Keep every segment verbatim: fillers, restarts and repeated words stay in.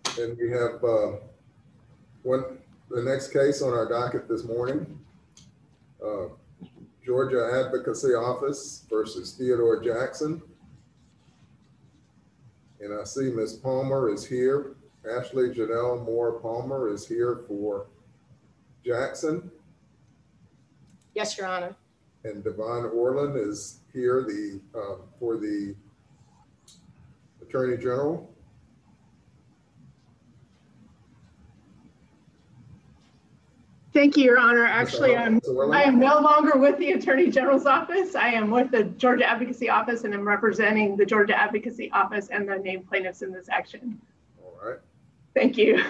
And we have uh, one, the next case on our docket this morning, uh, Georgia Advocacy Office versus Theodore Jackson. And I see Miz Palmer is here. Ashley Janelle Moore Palmer is here for Jackson. Yes, Your Honor. And Devon Orland is here the uh, for the Attorney General. Thank you, Your Honor. Actually, I'm, I am no longer with the Attorney General's office. I am with the Georgia Advocacy Office, and I'm representing the Georgia Advocacy Office and the named plaintiffs in this action. All right. Thank you.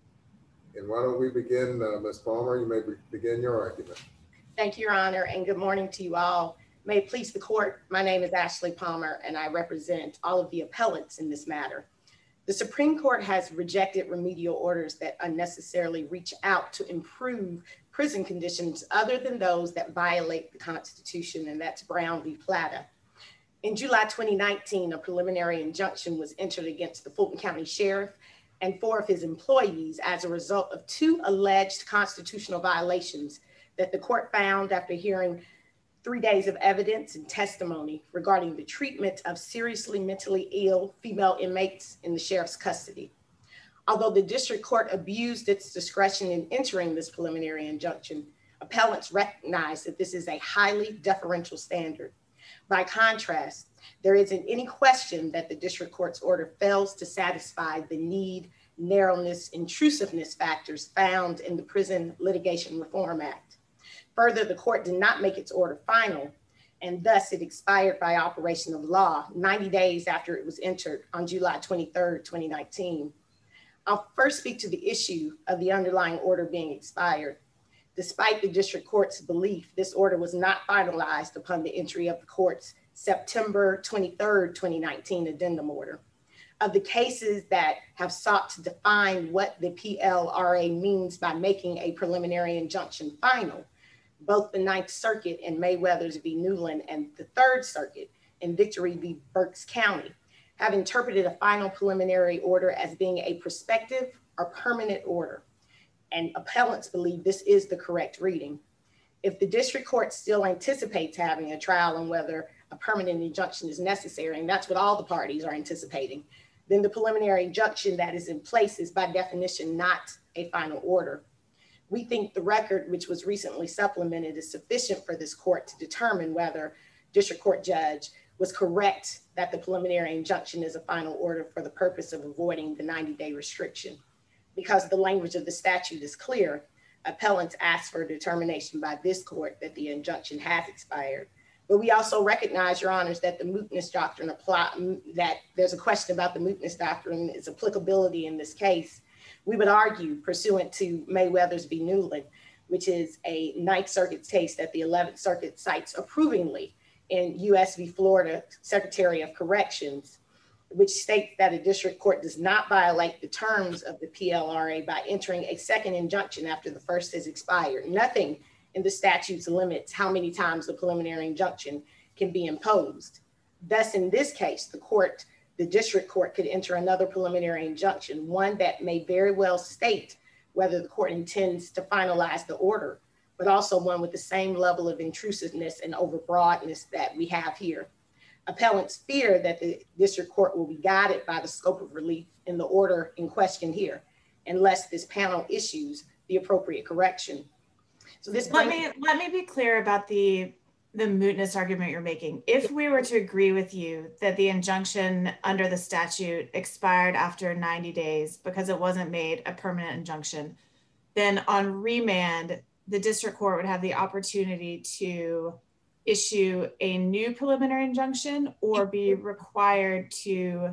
And why don't we begin, uh, Miz Palmer, you may be begin your argument. Thank you, Your Honor, and good morning to you all. May it please the court, my name is Ashley Palmer, and I represent all of the appellants in this matter. The Supreme Court has rejected remedial orders that unnecessarily reach out to improve prison conditions other than those that violate the Constitution, and that's Brown v. Plata. In July twenty nineteen, a preliminary injunction was entered against the Fulton County Sheriff and four of his employees as a result of two alleged constitutional violations that the court found after hearing three days of evidence and testimony regarding the treatment of seriously mentally ill female inmates in the sheriff's custody. Although the district court abused its discretion in entering this preliminary injunction, appellants recognize that this is a highly deferential standard. By contrast, there isn't any question that the district court's order fails to satisfy the need, narrowness, intrusiveness factors found in the Prison Litigation Reform Act. Further, the court did not make its order final, and thus it expired by operation of law ninety days after it was entered on July twenty-third, twenty nineteen. I'll first speak to the issue of the underlying order being expired. Despite the district court's belief, this order was not finalized upon the entry of the court's September twenty-third, twenty nineteen addendum order. Of the cases that have sought to define what the P L R A means by making a preliminary injunction final, both the Ninth Circuit in Mayweathers v. Newland and the Third Circuit in Victory v. Berks County have interpreted a final preliminary order as being a prospective or permanent order, and appellants believe this is the correct reading. If the district court still anticipates having a trial on whether a permanent injunction is necessary, and that's what all the parties are anticipating, then the preliminary injunction that is in place is by definition not a final order. We think the record, which was recently supplemented, is sufficient for this court to determine whether district court judge was correct that the preliminary injunction is a final order for the purpose of avoiding the ninety day restriction. Because the language of the statute is clear, appellants ask for a determination by this court that the injunction has expired. But we also recognize, Your Honors, that the mootness doctrine apply, that there's a question about the mootness doctrine, its applicability in this case. We would argue, pursuant to Mayweathers v. Newland, which is a Ninth Circuit case that the eleventh Circuit cites approvingly in U S v. Florida Secretary of Corrections, which states that a district court does not violate the terms of the P L R A by entering a second injunction after the first has expired. Nothing in the statutes limits how many times the preliminary injunction can be imposed. Thus, in this case, the court the district court could enter another preliminary injunction, one that may very well state whether the court intends to finalize the order, but also one with the same level of intrusiveness and overbroadness that we have here. Appellants fear that the district court will be guided by the scope of relief in the order in question here, unless this panel issues the appropriate correction. So this let me let me be clear about the the mootness argument you're making. If we were to agree with you that the injunction under the statute expired after ninety days because it wasn't made a permanent injunction, then on remand, the district court would have the opportunity to issue a new preliminary injunction or be required to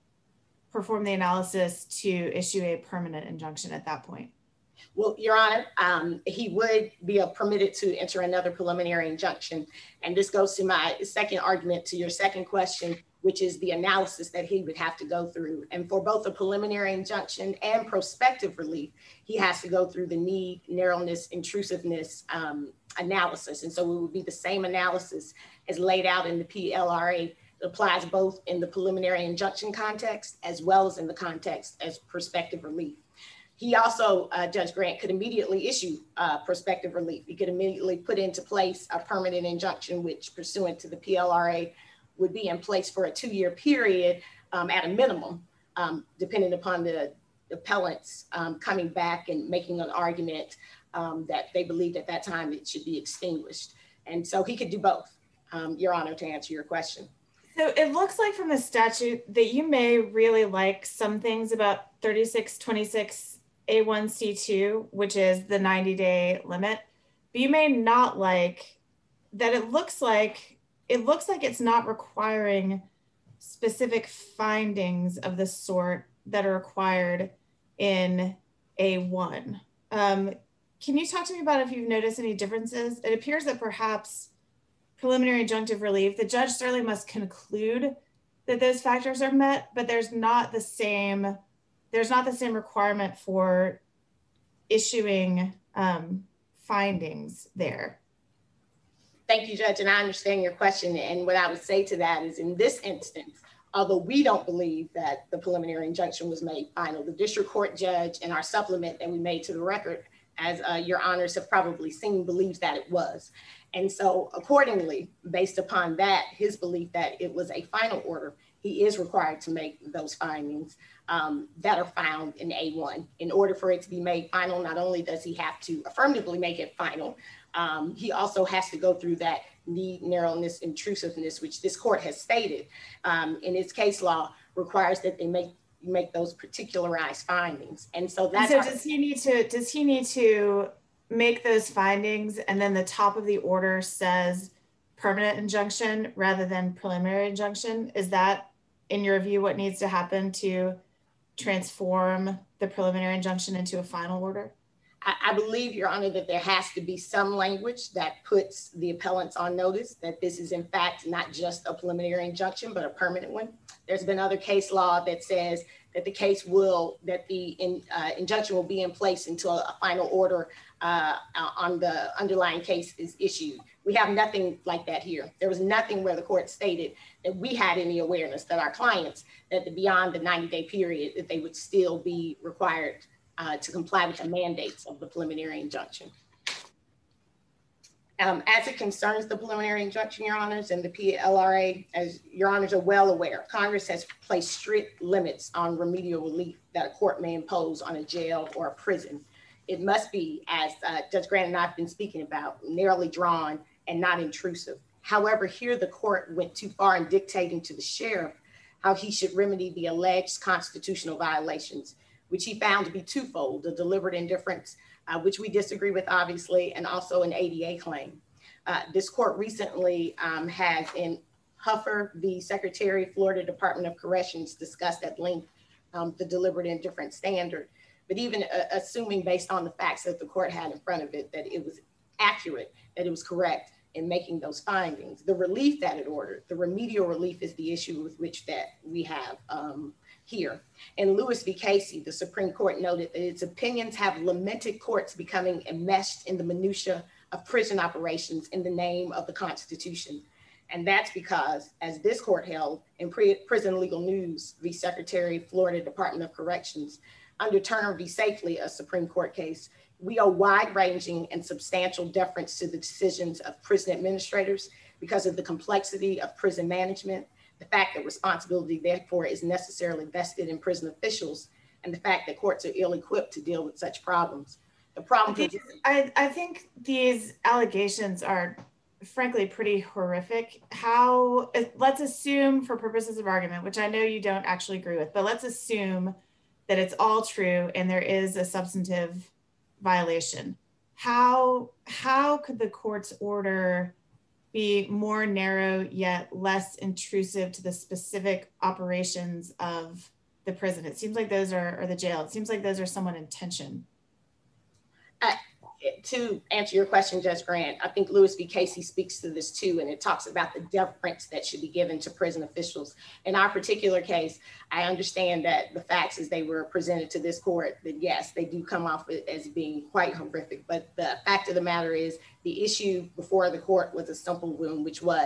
perform the analysis to issue a permanent injunction at that point. Well, Your Honor, um, he would be uh, permitted to enter another preliminary injunction. And this goes to my second argument to your second question, which is the analysis that he would have to go through. And for both a preliminary injunction and prospective relief, he has to go through the need, narrowness, intrusiveness um, analysis. And so it would be the same analysis as laid out in the P L R A It applies both in the preliminary injunction context as well as in the context as prospective relief. He also, uh, Judge Grant, could immediately issue uh, prospective relief. He could immediately put into place a permanent injunction, which pursuant to the P L R A would be in place for a two-year period um, at a minimum, um, depending upon the appellants um, coming back and making an argument um, that they believed at that time it should be extinguished. And so he could do both, um, Your Honor, to answer your question. So it looks like from the statute that you may really like some things about thirty-six twenty-six A one C two, which is the ninety day limit, but you may not like that it looks like it looks like it's not requiring specific findings of the sort that are required in A one. Um, can you talk to me about if you've noticed any differences? It appears that perhaps preliminary injunctive relief, the judge certainly must conclude that those factors are met, but there's not the same, there's not the same requirement for issuing um, findings there. Thank you, Judge, and I understand your question. And what I would say to that is in this instance, although we don't believe that the preliminary injunction was made final, the district court judge in our supplement that we made to the record, as uh, your honors have probably seen, believes that it was. And so accordingly, based upon that, his belief that it was a final order, he is required to make those findings um, that are found in A one. In order for it to be made final, not only does he have to affirmatively make it final, um, he also has to go through that need, narrowness, intrusiveness, which this court has stated um, in its case law requires that they make make those particularized findings. And so that's so does he need to does he need to make those findings and then the top of the order says permanent injunction rather than preliminary injunction? Is that, in your view, what needs to happen to transform the preliminary injunction into a final order? I, I believe, Your Honor, that there has to be some language that puts the appellants on notice that this is in fact not just a preliminary injunction, but a permanent one. There's been other case law that says that the case will, that the in, uh, injunction will be in place until a final order uh, on the underlying case is issued. We have nothing like that here. There was nothing where the court stated that we had any awareness that our clients, that the, beyond the ninety day period, that they would still be required uh, to comply with the mandates of the preliminary injunction. Um, as it concerns the preliminary injunction, Your Honors, and the P L R A, as Your Honors are well aware, Congress has placed strict limits on remedial relief that a court may impose on a jail or a prison. It must be, as uh, Judge Grant and I have been speaking about, narrowly drawn and not intrusive. However, here the court went too far in dictating to the sheriff how he should remedy the alleged constitutional violations, which he found to be twofold: the deliberate indifference, Uh, which we disagree with, obviously, and also an A D A claim. Uh, this court recently um, has, in Huffer v. Secretary, Florida Department of Corrections, discussed at length um, the deliberate indifference standard. But even uh, assuming, based on the facts that the court had in front of it, that it was accurate, that it was correct in making those findings, the relief that it ordered, the remedial relief, is the issue with which that we have um, here. In Lewis v. Casey, the Supreme Court noted that its opinions have lamented courts becoming enmeshed in the minutia of prison operations in the name of the Constitution. And that's because, as this court held in Prison Legal News v. Secretary, Florida Department of Corrections, under Turner v. Safely, a Supreme Court case, we owe wide-ranging and substantial deference to the decisions of prison administrators because of the complexity of prison management, the fact that responsibility, therefore, is necessarily vested in prison officials, and the fact that courts are ill-equipped to deal with such problems. The problem I think, I, I think these allegations are, frankly, pretty horrific. How, let's assume, for purposes of argument, which I know you don't actually agree with, but let's assume that it's all true and there is a substantive violation. How, how could the court's order be more narrow yet less intrusive to the specific operations of the prison? It seems like those are, or the jail, it seems like those are somewhat in tension. Uh, to answer your question, Judge Grant, I think Lewis v. Casey speaks to this too, and it talks about the deference that should be given to prison officials. In our particular case, I understand that the facts as they were presented to this court, that yes, they do come off as being quite horrific, but the fact of the matter is the issue before the court was a simple one, which was,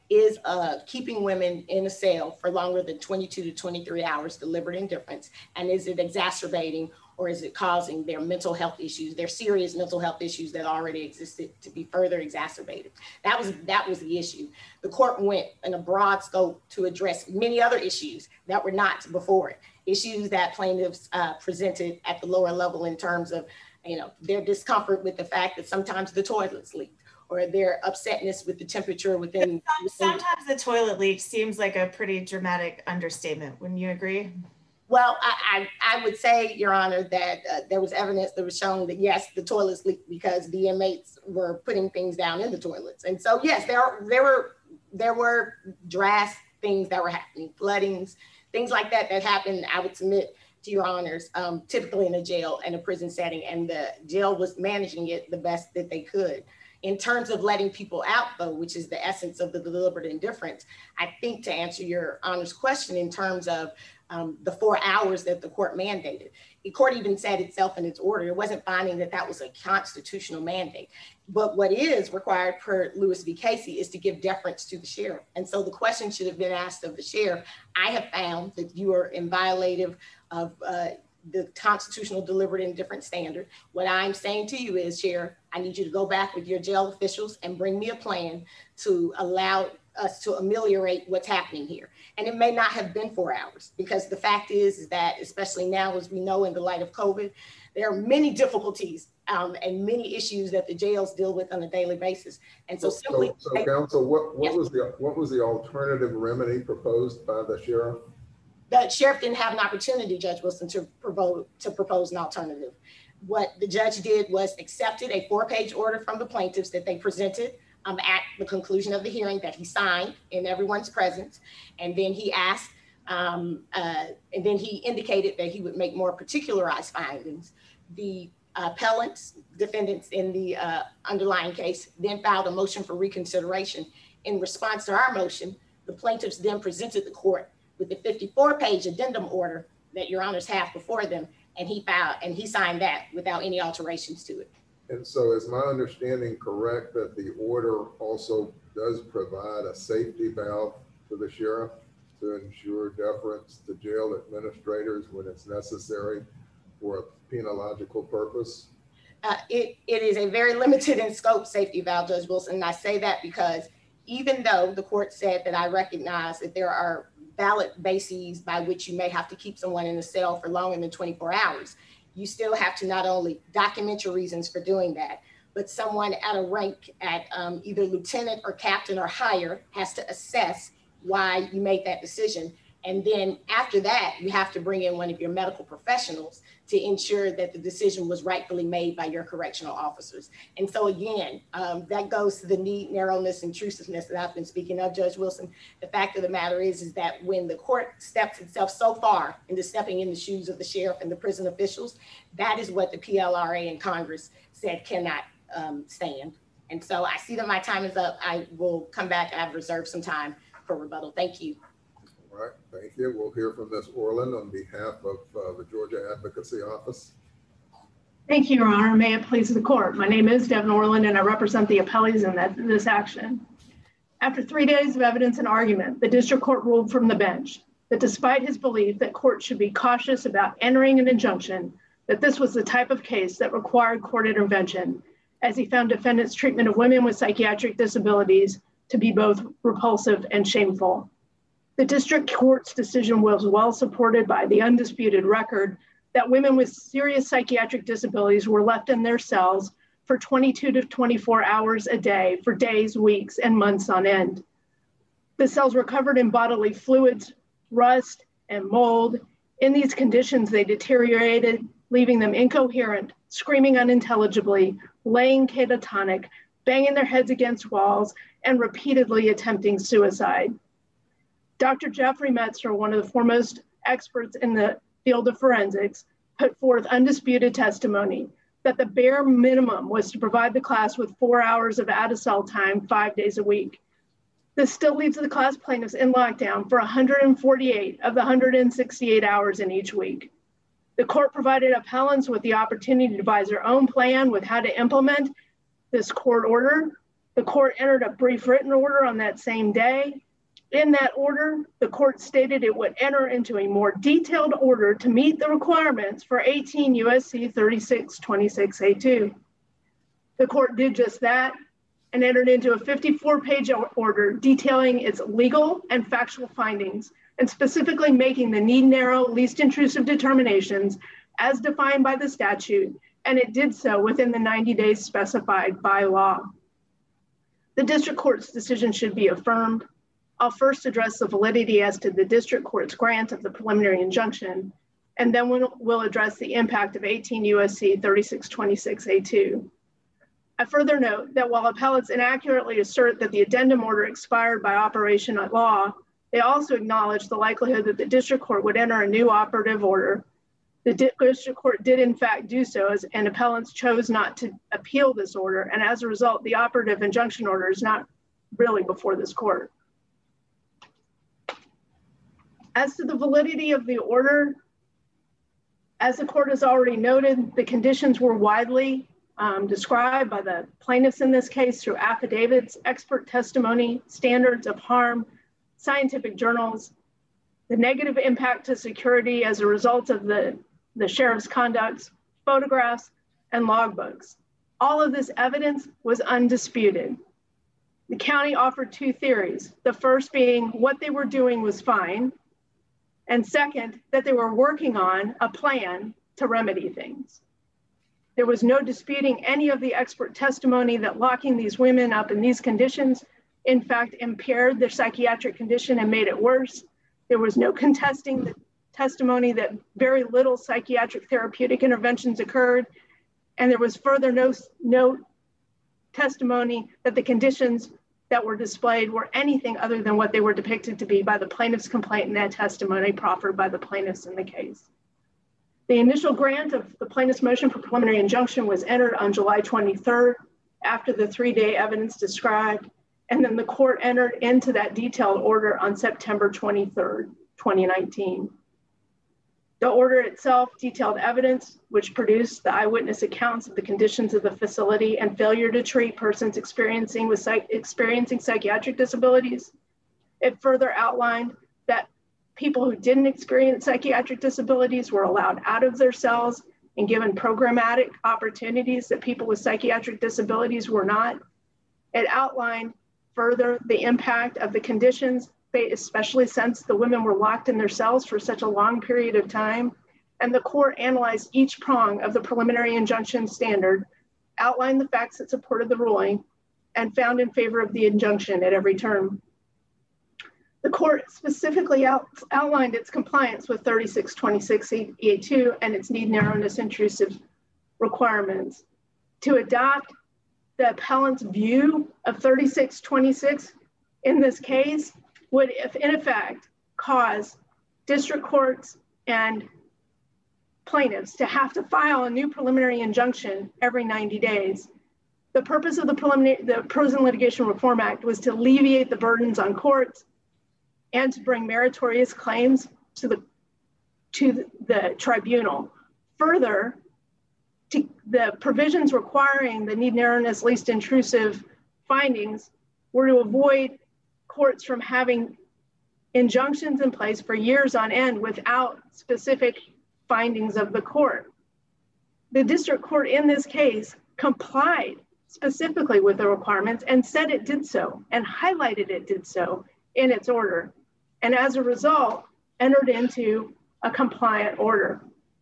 is uh, keeping women in a cell for longer than twenty-two to twenty-three hours, deliberate indifference? And is it exacerbating or is it causing their mental health issues, their serious mental health issues that already existed to be further exacerbated? That was, that was the issue. The court went in a broad scope to address many other issues that were not before it. Issues that plaintiffs uh, presented at the lower level in terms of, you know, their discomfort with the fact that sometimes the toilets leak, or their upsetness with the temperature within. Sometimes the toilet leak seems like a pretty dramatic understatement. Wouldn't you agree? Well, I, I, I would say, Your Honor, that uh, there was evidence that was shown that, yes, the toilets leaked because the inmates were putting things down in the toilets. And so, yes, there, there were there were drastic things that were happening, floodings, things like that that happened, I would submit to Your Honors, um, typically in a jail and a prison setting, and the jail was managing it the best that they could. In terms of letting people out, though, which is the essence of the deliberate indifference, I think to answer Your Honor's question in terms of um, the four hours that the court mandated, the court even said itself in its order, it wasn't finding that that was a constitutional mandate. But what is required per Lewis v. Casey is to give deference to the sheriff. And so the question should have been asked of the sheriff. I have found that you are in violative of uh, the constitutional deliberate indifference standard. What I'm saying to you is, Sheriff, I need you to go back with your jail officials and bring me a plan to allow us to ameliorate what's happening here. And it may not have been four hours, because the fact is, is that, especially now, as we know in the light of COVID, there are many difficulties um, and many issues that the jails deal with on a daily basis. And so, so simply- So, so counsel, what, what yes. was the what was the alternative remedy proposed by the sheriff? The sheriff didn't have an opportunity, Judge Wilson, to propose, to propose an alternative. What the judge did was accepted a four-page order from the plaintiffs that they presented um, at the conclusion of the hearing that he signed in everyone's presence. And then he asked, um, uh, and then he indicated that he would make more particularized findings. The appellants, defendants in the uh, underlying case, then filed a motion for reconsideration. In response to our motion, the plaintiffs then presented the court with the fifty-four page addendum order that Your Honors have before them, and he filed and he signed that without any alterations to it. And so is my understanding correct that the order also does provide a safety valve to the sheriff to ensure deference to jail administrators when it's necessary for a penological purpose? Uh, it, it is a very limited in scope safety valve, Judge Wilson, and I say that because even though the court said that I recognize that there are valid bases by which you may have to keep someone in a cell for longer than twenty-four hours, you still have to not only document your reasons for doing that, but someone at a rank at um, either lieutenant or captain or higher has to assess why you made that decision. And then after that, you have to bring in one of your medical professionals to ensure that the decision was rightfully made by your correctional officers. And so again, um, that goes to the need, narrowness, intrusiveness that I've been speaking of, Judge Wilson. The fact of the matter is, is that when the court steps itself so far into stepping in the shoes of the sheriff and the prison officials, that is what the P L R A and Congress said cannot um, stand. And so I see that my time is up. I will come back. I've reserved some time for rebuttal. Thank you. All right, thank you. We'll hear from Miz Orland on behalf of uh, the Georgia Advocacy Office. Thank you, Your Honor. May it please the court. My name is Devin Orland, and I represent the appellees in that, this action. After three days of evidence and argument, the district court ruled from the bench that despite his belief that courts should be cautious about entering an injunction, that this was the type of case that required court intervention, as he found defendants' treatment of women with psychiatric disabilities to be both repulsive and shameful. The district court's decision was well supported by the undisputed record that women with serious psychiatric disabilities were left in their cells for twenty-two to twenty-four hours a day for days, weeks, and months on end. The cells were covered in bodily fluids, rust, and mold. In these conditions, they deteriorated, leaving them incoherent, screaming unintelligibly, laying catatonic, banging their heads against walls, and repeatedly attempting suicide. Doctor Jeffrey Metzner, one of the foremost experts in the field of forensics, put forth undisputed testimony that the bare minimum was to provide the class with four hours of out-of-cell time five days a week. This still leaves the class plaintiffs in lockdown for one hundred forty-eight of the one hundred sixty-eight hours in each week. The court provided appellants with the opportunity to devise their own plan with how to implement this court order. The court entered a brief written order on that same day. In that order, the court stated it would enter into a more detailed order to meet the requirements for eighteen U S C thirty-six twenty-six A two. The court did just that and entered into a fifty-four page order detailing its legal and factual findings, and specifically making the need narrow, least intrusive determinations as defined by the statute, and it did so within the ninety days specified by law. The district court's decision should be affirmed. I'll first address the validity as to the district court's grant of the preliminary injunction, and then we'll, we'll address the impact of eighteen U S C thirty-six twenty-six A two. I further note that while appellates inaccurately assert that the addendum order expired by operation at law, they also acknowledge the likelihood that the district court would enter a new operative order. The district court did in fact do so, as, and appellants chose not to appeal this order, and as a result, the operative injunction order is not really before this court. As to the validity of the order, as the court has already noted, the conditions were widely um, described by the plaintiffs in this case through affidavits, expert testimony, standards of harm, scientific journals, the negative impact to security as a result of the, the sheriff's conduct, photographs, and logbooks. All of this evidence was undisputed. The county offered two theories, the first being what they were doing was fine, and second, that they were working on a plan to remedy things. There was no disputing any of the expert testimony that locking these women up in these conditions, in fact, impaired their psychiatric condition and made it worse. There was no contesting the testimony that very little psychiatric therapeutic interventions occurred. And there was further no, no testimony that the conditions that were displayed were anything other than what they were depicted to be by the plaintiff's complaint and that testimony proffered by the plaintiffs in the case. The initial grant of the plaintiff's motion for preliminary injunction was entered on July twenty-third after the three-day evidence described, and then the court entered into that detailed order on September twenty-third, twenty nineteen. The order itself detailed evidence which produced the eyewitness accounts of the conditions of the facility and failure to treat persons experiencing with psych experiencing psychiatric disabilities. It further outlined that people who didn't experience psychiatric disabilities were allowed out of their cells and given programmatic opportunities that people with psychiatric disabilities were not. It outlined further the impact of the conditions, especially since the women were locked in their cells for such a long period of time. And the court analyzed each prong of the preliminary injunction standard, outlined the facts that supported the ruling, and found in favor of the injunction at every term. The court specifically out, outlined its compliance with thirty-six twenty-six A two and its need narrowness intrusive requirements. To adopt the appellant's view of thirty-six twenty-six in this case would, if in effect, cause district courts and plaintiffs to have to file a new preliminary injunction every ninety days. The purpose of the preliminary, the Prison Litigation Reform Act was to alleviate the burdens on courts and to bring meritorious claims to the, to the, the tribunal. Further, to, the provisions requiring the need narrowness least intrusive findings were to avoid courts from having injunctions in place for years on end without specific findings of the court. The district court in this case complied specifically with the requirements and said it did so and highlighted it did so in its order. And as a result, entered into a compliant order.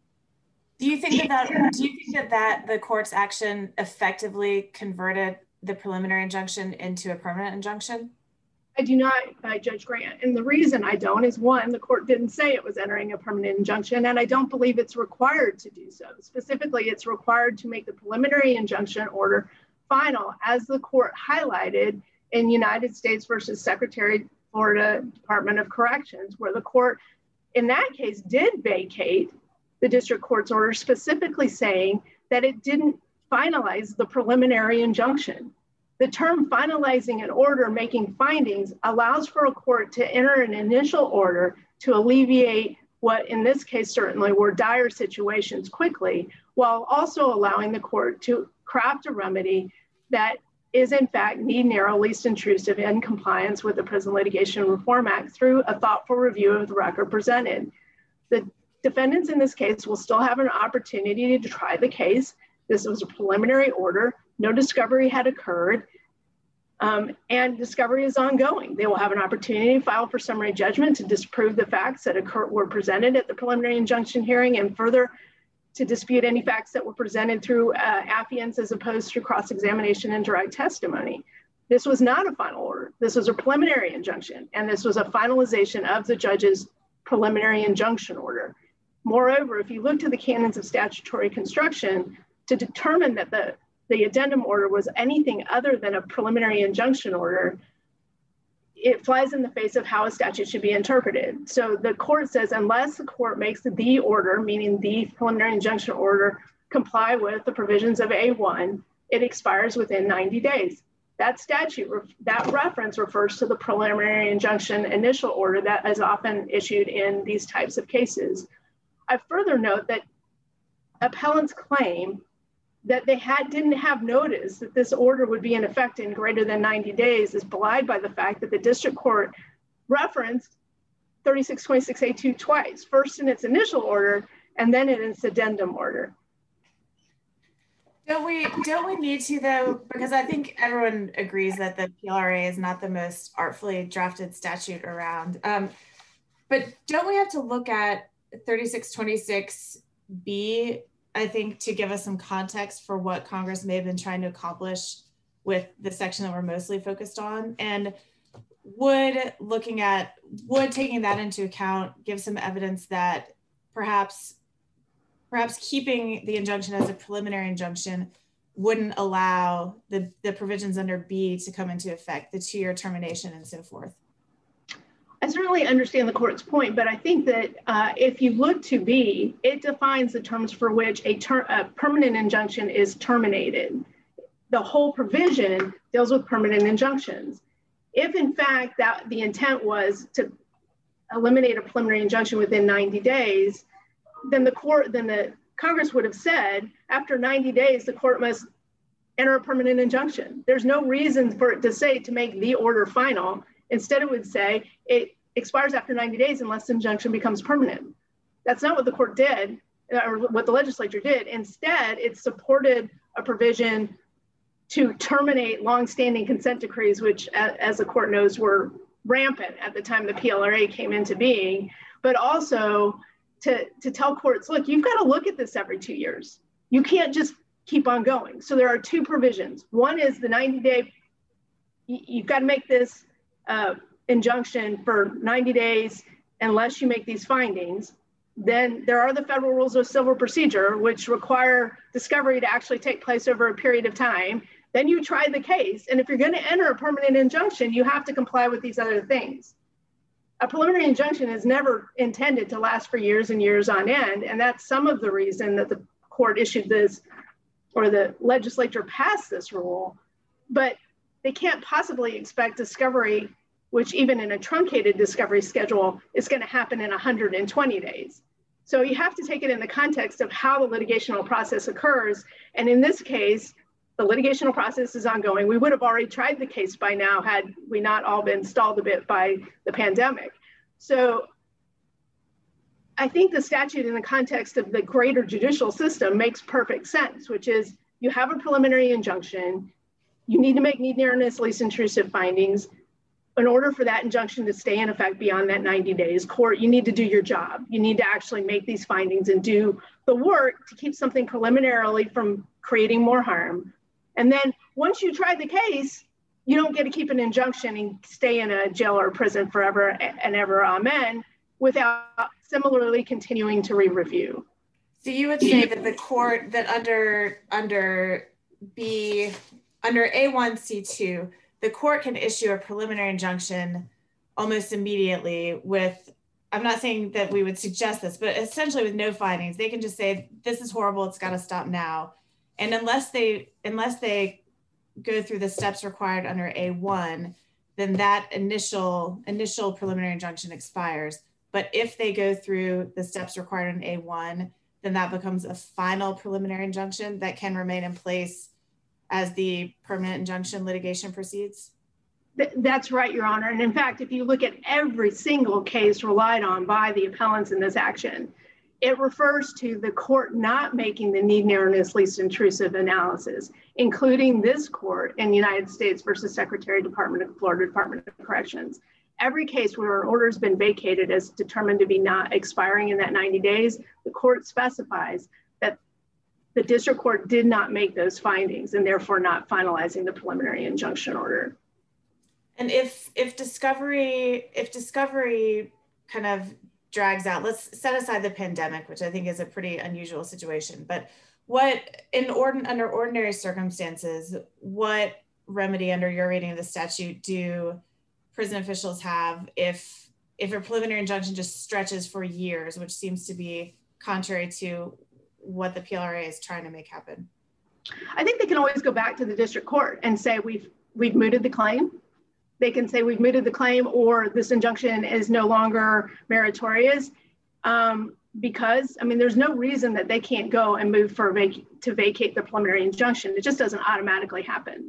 Do you think that, that do you think that, that the court's action effectively converted the preliminary injunction into a permanent injunction? I do not, uh, Judge Grant. And the reason I don't is, one, the court didn't say it was entering a permanent injunction, and I don't believe it's required to do so. Specifically, it's required to make the preliminary injunction order final, as the court highlighted in United States versus Secretary Florida Department of Corrections, where the court in that case did vacate the district court's order, specifically saying that it didn't finalize the preliminary injunction. The term finalizing an order making findings allows for a court to enter an initial order to alleviate what in this case certainly were dire situations quickly, while also allowing the court to craft a remedy that is in fact need, narrow, least intrusive in compliance with the Prison Litigation Reform Act through a thoughtful review of the record presented. The defendants in this case will still have an opportunity to try the case. This was a preliminary order. No discovery had occurred. Um, and discovery is ongoing. They will have an opportunity to file for summary judgment to disprove the facts that occur, were presented at the preliminary injunction hearing, and further to dispute any facts that were presented through uh, affiance as opposed to cross-examination and direct testimony. This was not a final order. This was a preliminary injunction, and this was a finalization of the judge's preliminary injunction order. Moreover, if you look to the canons of statutory construction to determine that the the addendum order was anything other than a preliminary injunction order, it flies in the face of how a statute should be interpreted. So the court says, unless the court makes the order, meaning the preliminary injunction order, comply with the provisions of A one, it expires within ninety days. That statute, that reference refers to the preliminary injunction initial order that is often issued in these types of cases. I further note that appellants claim that they had didn't have notice that this order would be in effect in greater than ninety days is belied by the fact that the district court referenced thirty-six twenty-six A two twice, first in its initial order and then in its addendum order. Don't we, don't we need to though, because I think everyone agrees that the P L R A is not the most artfully drafted statute around. Um, but don't we have to look at thirty-six twenty-six B, I think, to give us some context for what Congress may have been trying to accomplish with the section that we're mostly focused on? And would looking at, would taking that into account give some evidence that perhaps, perhaps keeping the injunction as a preliminary injunction wouldn't allow the, the provisions under B to come into effect, the two-year termination and so forth? I certainly understand the court's point, but I think that uh, if you look to B, it defines the terms for which a, ter a permanent injunction is terminated. The whole provision deals with permanent injunctions. If in fact that the intent was to eliminate a preliminary injunction within ninety days, then the court, then the Congress would have said after ninety days, the court must enter a permanent injunction. There's no reason for it to say to make the order final. Instead, it would say it expires after ninety days unless the injunction becomes permanent. That's not what the court did, or what the legislature did. Instead, it supported a provision to terminate longstanding consent decrees, which, as the court knows, were rampant at the time the P L R A came into being, but also to, to tell courts, look, you've got to look at this every two years. You can't just keep on going. So there are two provisions. One is the ninety day, you've got to make this Uh, injunction for ninety days unless you make these findings. Then there are the federal rules of civil procedure, which require discovery to actually take place over a period of time. Then you try the case. And if you're going to enter a permanent injunction, you have to comply with these other things. A preliminary injunction is never intended to last for years and years on end. And that's some of the reason that the court issued this, or the legislature passed this rule. But they can't possibly expect discovery, which even in a truncated discovery schedule is going to happen in one hundred twenty days. So you have to take it in the context of how the litigational process occurs. And in this case, the litigational process is ongoing. We would have already tried the case by now had we not all been stalled a bit by the pandemic. So I think the statute in the context of the greater judicial system makes perfect sense, which is you have a preliminary injunction, you need to make need, nearness, least intrusive findings. In order for that injunction to stay in effect beyond that ninety days, court, you need to do your job. You need to actually make these findings and do the work to keep something preliminarily from creating more harm. And then once you try the case, you don't get to keep an injunction and stay in a jail or prison forever and ever, amen, without similarly continuing to re-review. So you would say that the court, that under, under B, under A one C two, the court can issue a preliminary injunction almost immediately with, I'm not saying that we would suggest this, but essentially with no findings. They can just say, this is horrible, it's got to stop now. And unless they, unless they go through the steps required under A one, then that initial, initial preliminary injunction expires. But if they go through the steps required in A one, then that becomes a final preliminary injunction that can remain in place as the permanent injunction litigation proceeds? Th- That's right, Your Honor. And in fact, if you look at every single case relied on by the appellants in this action, it refers to the court not making the need narrowness least intrusive analysis, including this court in United States versus Secretary Department of Florida Department of Corrections. Every case where an order has been vacated as determined to be not expiring in that ninety days, the court specifies that the district court did not make those findings and therefore not finalizing the preliminary injunction order. And if if discovery if discovery kind of drags out, let's set aside the pandemic, which I think is a pretty unusual situation, but what in ordin under ordinary circumstances, what remedy under your reading of the statute do prison officials have if if a preliminary injunction just stretches for years, which seems to be contrary to what the P L R A is trying to make happen? I think they can always go back to the district court and say we've we've mooted the claim. They can say we've mooted the claim, or this injunction is no longer meritorious, um, because I mean there's no reason that they can't go and move for vac to vacate the preliminary injunction. It just doesn't automatically happen.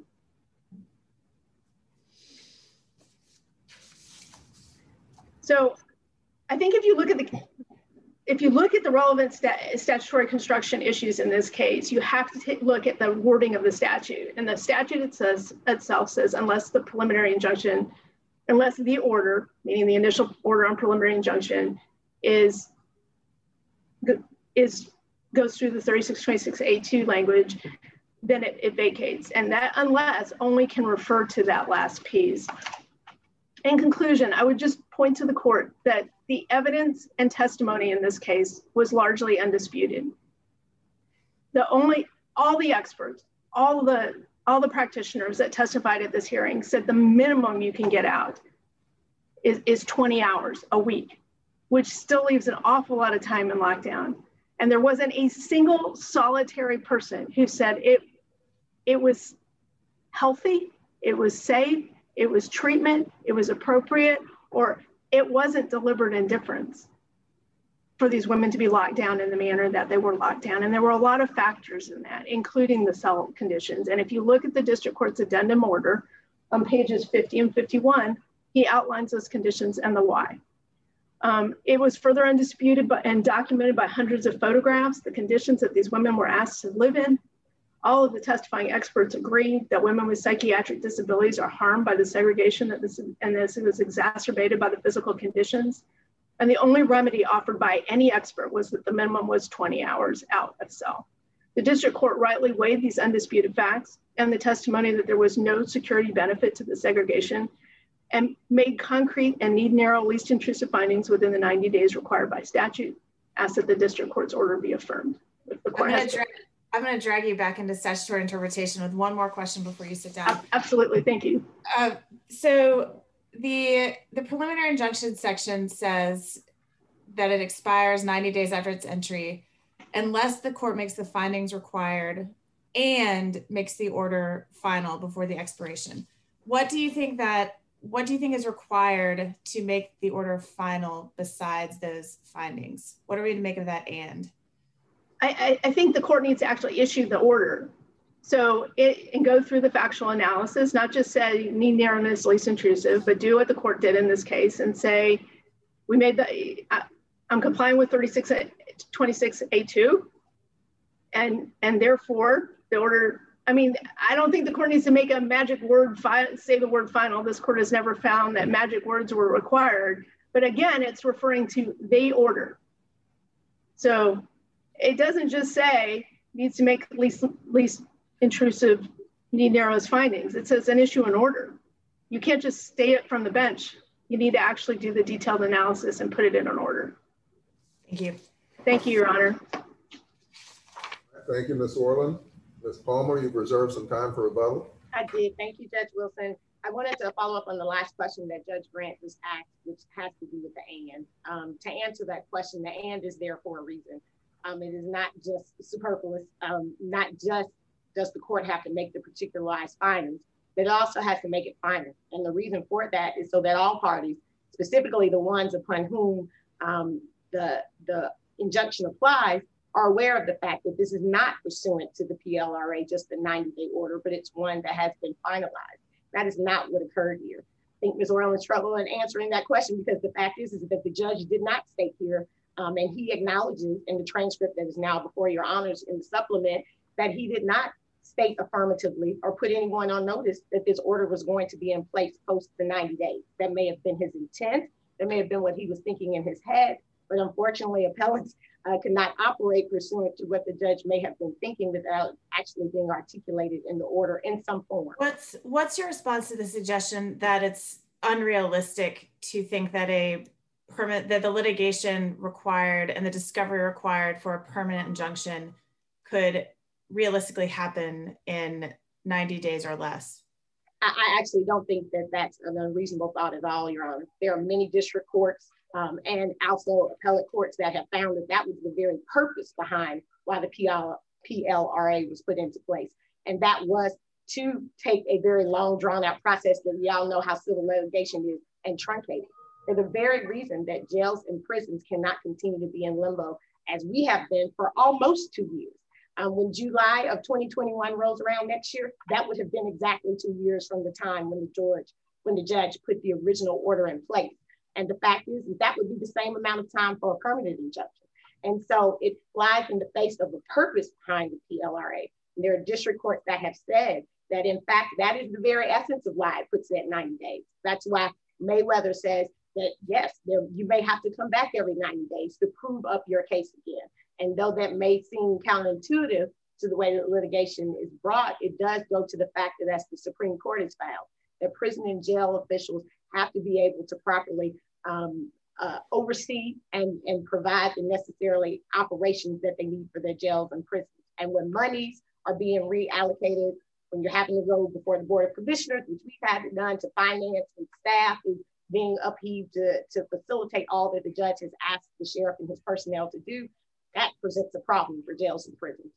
So I think if you look at the if you look at the relevant stat, statutory construction issues in this case, you have to take, look at the wording of the statute. And the statute it says, itself says, unless the preliminary injunction, unless the order, meaning the initial order on preliminary injunction, is, is goes through the thirty-six twenty-six A two language, then it, it vacates. And that unless only can refer to that last piece. In conclusion, I would just point to the court that the evidence and testimony in this case was largely undisputed. The only, all the experts, all the, all the practitioners that testified at this hearing said the minimum you can get out is, is twenty hours a week, which still leaves an awful lot of time in lockdown. And there wasn't a single solitary person who said it, it was healthy, it was safe, it was treatment, it was appropriate, or it wasn't deliberate indifference for these women to be locked down in the manner that they were locked down. And there were a lot of factors in that, including the cell conditions. And if you look at the district court's addendum order on pages fifty and fifty-one, he outlines those conditions and the why. Um, it was further undisputed but, and documented by hundreds of photographs, the conditions that these women were asked to live in. All of the testifying experts agree that women with psychiatric disabilities are harmed by the segregation that this, and this was exacerbated by the physical conditions. And the only remedy offered by any expert was that the minimum was twenty hours out of cell. The district court rightly weighed these undisputed facts and the testimony that there was no security benefit to the segregation and made concrete and need narrow least intrusive findings within the ninety days required by statute, asked that the district court's order be affirmed. If the court has I'm going to drag you back into statutory interpretation with one more question before you sit down. Absolutely, thank you. Uh, so the, the preliminary injunction section says that it expires ninety days after its entry, unless the court makes the findings required and makes the order final before the expiration. What do you think that, what do you think is required to make the order final besides those findings? What are we to make of that and? I, I think the court needs to actually issue the order. So it and go through the factual analysis, not just say need narrowness, least intrusive, but do what the court did in this case and say, we made the, I, I'm complying with thirty-six twenty-six A two and, and therefore the order, I mean, I don't think the court needs to make a magic word, fi say the word final. This court has never found that magic words were required, but again, it's referring to the order. So it doesn't just say needs to make least, least intrusive, need narrowest findings. It says an issue an order. You can't just state it from the bench. You need to actually do the detailed analysis and put it in an order. Thank you. Thank you, Your Honor. Thank you, Miz Orland. Miz Palmer, you've reserved some time for rebuttal. I did. Thank you, Judge Wilson. I wanted to follow up on the last question that Judge Grant was asked, which has to do with the and. Um, to answer that question, the and is there for a reason. Um, it is not just superfluous, um, not just does the court have to make the particularized findings, but it also has to make it final. And the reason for that is so that all parties, specifically the ones upon whom um, the, the injunction applies, are aware of the fact that this is not pursuant to the P L R A, just the ninety day order, but it's one that has been finalized. That is not what occurred here. I think Miz Orland struggled in answering that question because the fact is, is that the judge did not state here, um, and he acknowledges in the transcript that is now before your honors in the supplement, that he did not state affirmatively or put anyone on notice that this order was going to be in place post the ninety days. That may have been his intent. That may have been what he was thinking in his head, but unfortunately appellants uh, cannot operate pursuant to what the judge may have been thinking without actually being articulated in the order in some form. What's, what's your response to the suggestion that it's unrealistic to think that a permit, that the litigation required and the discovery required for a permanent injunction could realistically happen in ninety days or less? I, I actually don't think that that's an unreasonable thought at all, Your Honor. There are many district courts um, and also appellate courts that have found that that was the very purpose behind why the P L R A was put into place. And that was to take a very long drawn out process that we all know how civil litigation is and truncate it. For the very reason that jails and prisons cannot continue to be in limbo as we have been for almost two years. Um, when July of twenty twenty-one rolls around next year, that would have been exactly two years from the time when the judge, when the judge put the original order in place. And the fact is, is that would be the same amount of time for a permanent injunction. And so it flies in the face of the purpose behind the P L R A. And there are district courts that have said that in fact, that is the very essence of why it puts it at ninety days. That's why Mayweather says that yes, there, you may have to come back every ninety days to prove up your case again. And though that may seem counterintuitive to the way that litigation is brought, it does go to the fact that, as the Supreme Court has found, that prison and jail officials have to be able to properly um, uh, oversee and, and provide the necessary operations that they need for their jails and prisons. And when monies are being reallocated, when you're having to go before the Board of Commissioners, which we've had it done, to finance and staff is being upheaved to, to facilitate all that the judge has asked the sheriff and his personnel to do, that presents a problem for jails and prisons.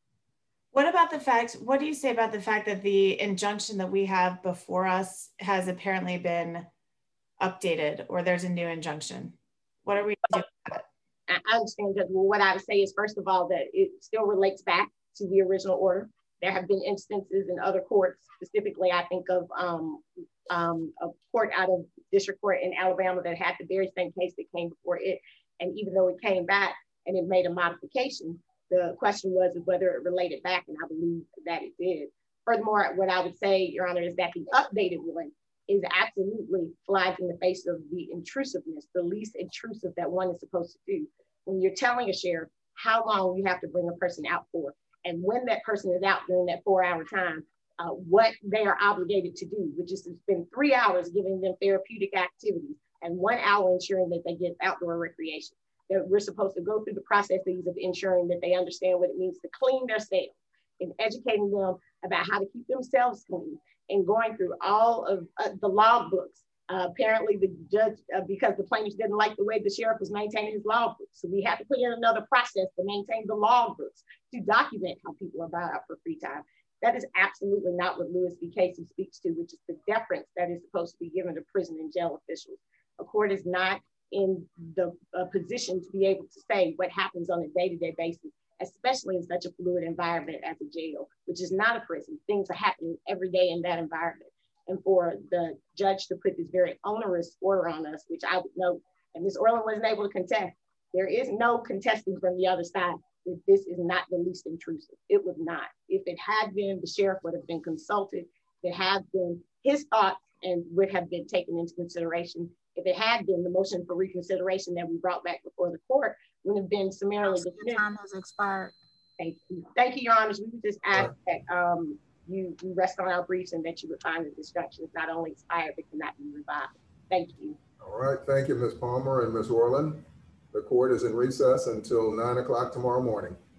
What about the fact, what do you say about the fact that the injunction that we have before us has apparently been updated, or there's a new injunction? What are we doing with that? I understand that. Well, what I would say is, first of all, that it still relates back to the original order. There have been instances in other courts, specifically, I think of um, um, a court out of district court in Alabama that had the very same case that came before it. And even though it came back and it made a modification, the question was whether it related back, and I believe that it did. Furthermore, what I would say, Your Honor, is that the updated one is absolutely flies in the face of the intrusiveness, the least intrusive that one is supposed to do. When you're telling a sheriff how long you have to bring a person out for, and when that person is out during that four hour time, uh, what they are obligated to do, which is to spend three hours giving them therapeutic activities and one hour ensuring that they get outdoor recreation. That we're supposed to go through the processes of ensuring that they understand what it means to clean their cells and educating them about how to keep themselves clean and going through all of uh, the log books. Uh, apparently the judge, uh, because the plaintiffs didn't like the way the sheriff was maintaining his log books. So we had to put in another process to maintain the log books to document how people are bought out for free time. That is absolutely not what Lewis v. Casey speaks to, which is the deference that is supposed to be given to prison and jail officials. A court is not in the uh, position to be able to say what happens on a day-to-day basis, especially in such a fluid environment as a jail, which is not a prison. Things are happening every day in that environment. And for the judge to put this very onerous order on us, which I would note, and Miz Orland wasn't able to contest, there is no contesting from the other side that this is not the least intrusive. It was not. If it had been, the sheriff would have been consulted. If it had been, his thoughts and would have been taken into consideration. If it had been, the motion for reconsideration that we brought back before the court would have been summarily dismissed. Time has expired. Thank you. Thank you, Your Honors. We would just ask that um, you, you rest on our briefs and that you would find the instructions not only expired, but cannot be revived. Thank you. All right. Thank you, Miz Palmer and Miz Orland. The court is in recess until nine o'clock tomorrow morning.